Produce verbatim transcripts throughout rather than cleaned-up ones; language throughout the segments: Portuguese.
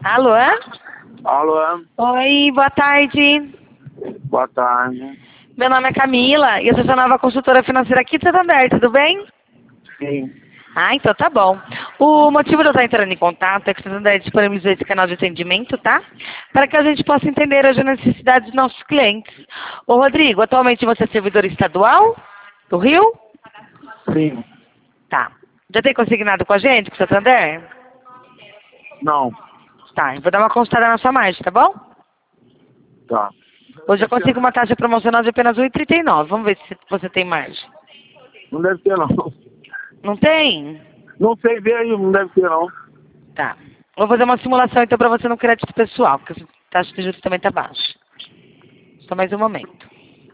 Alô? Alô? Oi, boa tarde. Boa tarde. Meu nome é Camila e eu sou sua nova consultora financeira aqui de Santander, tudo bem? Sim. Ah, então tá bom. O motivo de eu estar entrando em contato é que o Santander disponibilizou esse canal de atendimento, tá? Para que a gente possa entender as necessidades dos nossos clientes. Ô Rodrigo, atualmente você é servidor estadual do Rio? Sim. Tá. Já tem consignado com a gente, com o Santander? Não. Tá, eu vou dar uma consultada na sua margem, tá bom? Tá. Hoje eu consigo uma taxa promocional de apenas um e trinta e nove. Vamos ver se você tem margem. Não deve ter, não. Não tem? Não sei ver aí, não deve ter, não. Tá. Vou fazer uma simulação então para você no crédito pessoal, porque a taxa de juros também tá baixa. Só mais um momento.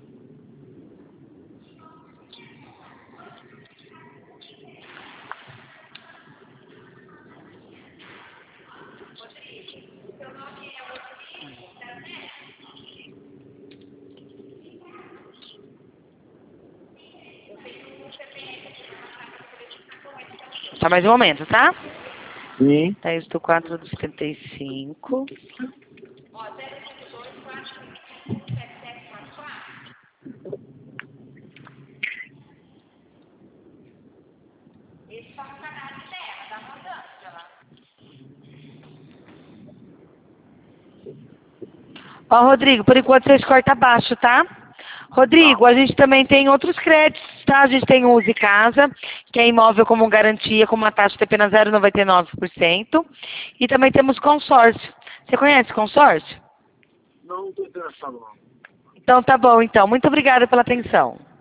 Só mais um momento, tá? Sim. dez do quatro do setenta e cinco. Ó, Rodrigo, por enquanto seu score tá baixo, tá? Rodrigo, a gente também tem outros créditos, tá? A gente tem o Use Casa, que é imóvel como garantia, com uma taxa de apenas zero vírgula noventa e nove por cento. E também temos consórcio. Você conhece consórcio? Não, não tô interessado, não. Então tá bom, então. Muito obrigada pela atenção.